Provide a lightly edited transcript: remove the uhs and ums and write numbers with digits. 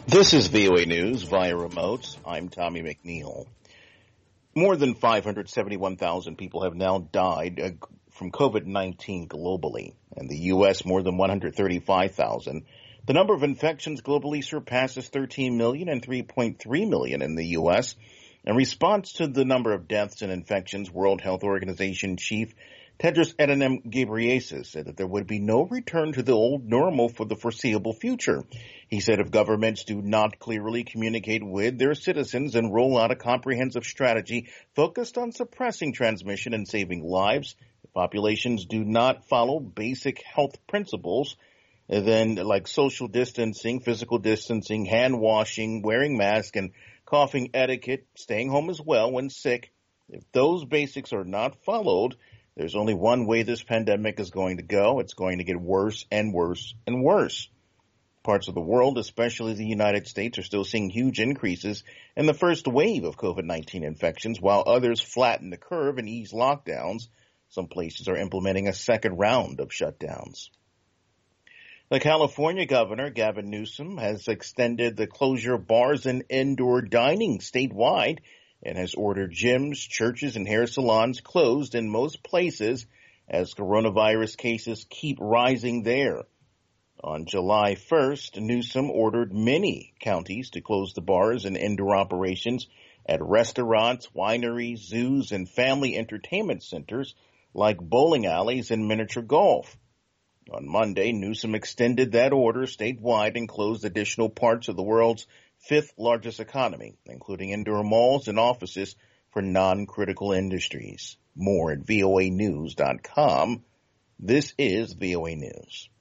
This is VOA News via remote. I'm Tommy McNeil. More than 571,000 people have now died from COVID-19 globally. In the U.S., more than 135,000. The number of infections globally surpasses 13 million and 3.3 million in the U.S. In response to the number of deaths and infections, World Health Organization Chief Tedros Adhanom Ghebreyesus said that there would be no return to the old normal for the foreseeable future. He said if governments do not clearly communicate with their citizens and roll out a comprehensive strategy focused on suppressing transmission and saving lives, if populations do not follow basic health principles, then like social distancing, physical distancing, hand washing, wearing masks, and coughing etiquette, staying home as well when sick, if those basics are not followed, there's only one way this pandemic is going to go. It's going to get worse and worse and worse. Parts of the world, especially the United States, are still seeing huge increases in the first wave of COVID-19 infections, while others flatten the curve and ease lockdowns. Some places are implementing a second round of shutdowns. The California governor, Gavin Newsom, has extended the closure of bars and indoor dining statewide and has ordered gyms, churches, and hair salons closed in most places as coronavirus cases keep rising there. On July 1st, Newsom ordered many counties to close the bars and indoor operations at restaurants, wineries, zoos, and family entertainment centers like bowling alleys and miniature golf. On Monday, Newsom extended that order statewide and closed additional parts of the world's fifth largest economy, including indoor malls and offices for non-critical industries. More at voanews.com. This is VOA News.